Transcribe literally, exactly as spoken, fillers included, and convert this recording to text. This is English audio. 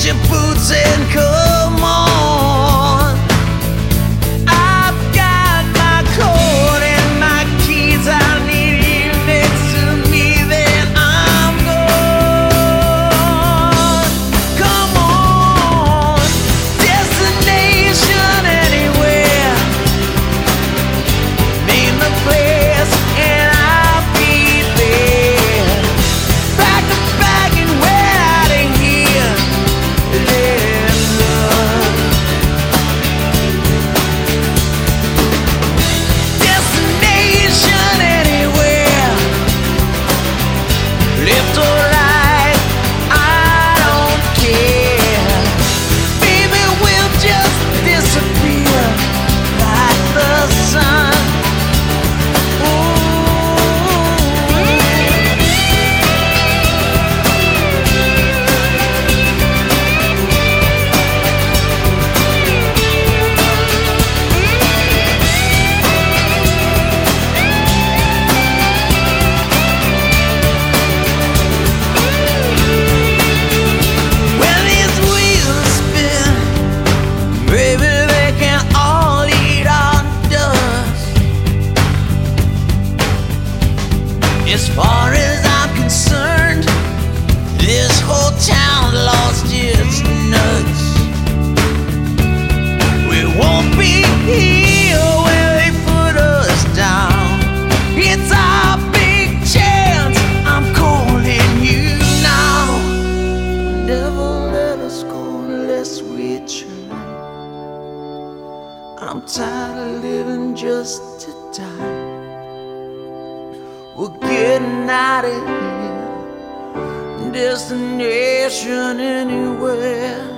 get your boots and come on. I've got my coat and my keys. I need you next to me, then I'm gone. Come on, destination anywhere. Name the place and I'll be there. Pack a bag and we're out of here. Let love. Destination anywhere. Left or right, I don't care. Baby, we'll just disappear like the sun. When these wheels spin, baby, they can all eat our dust. As far as I'm concerned, this whole town lost its nuts. We won't be here when they put us down. It's our big chance. I'm calling you now. Never let us go unless we try. I'm tired of living just to die. We're getting out of here. Destination anywhere.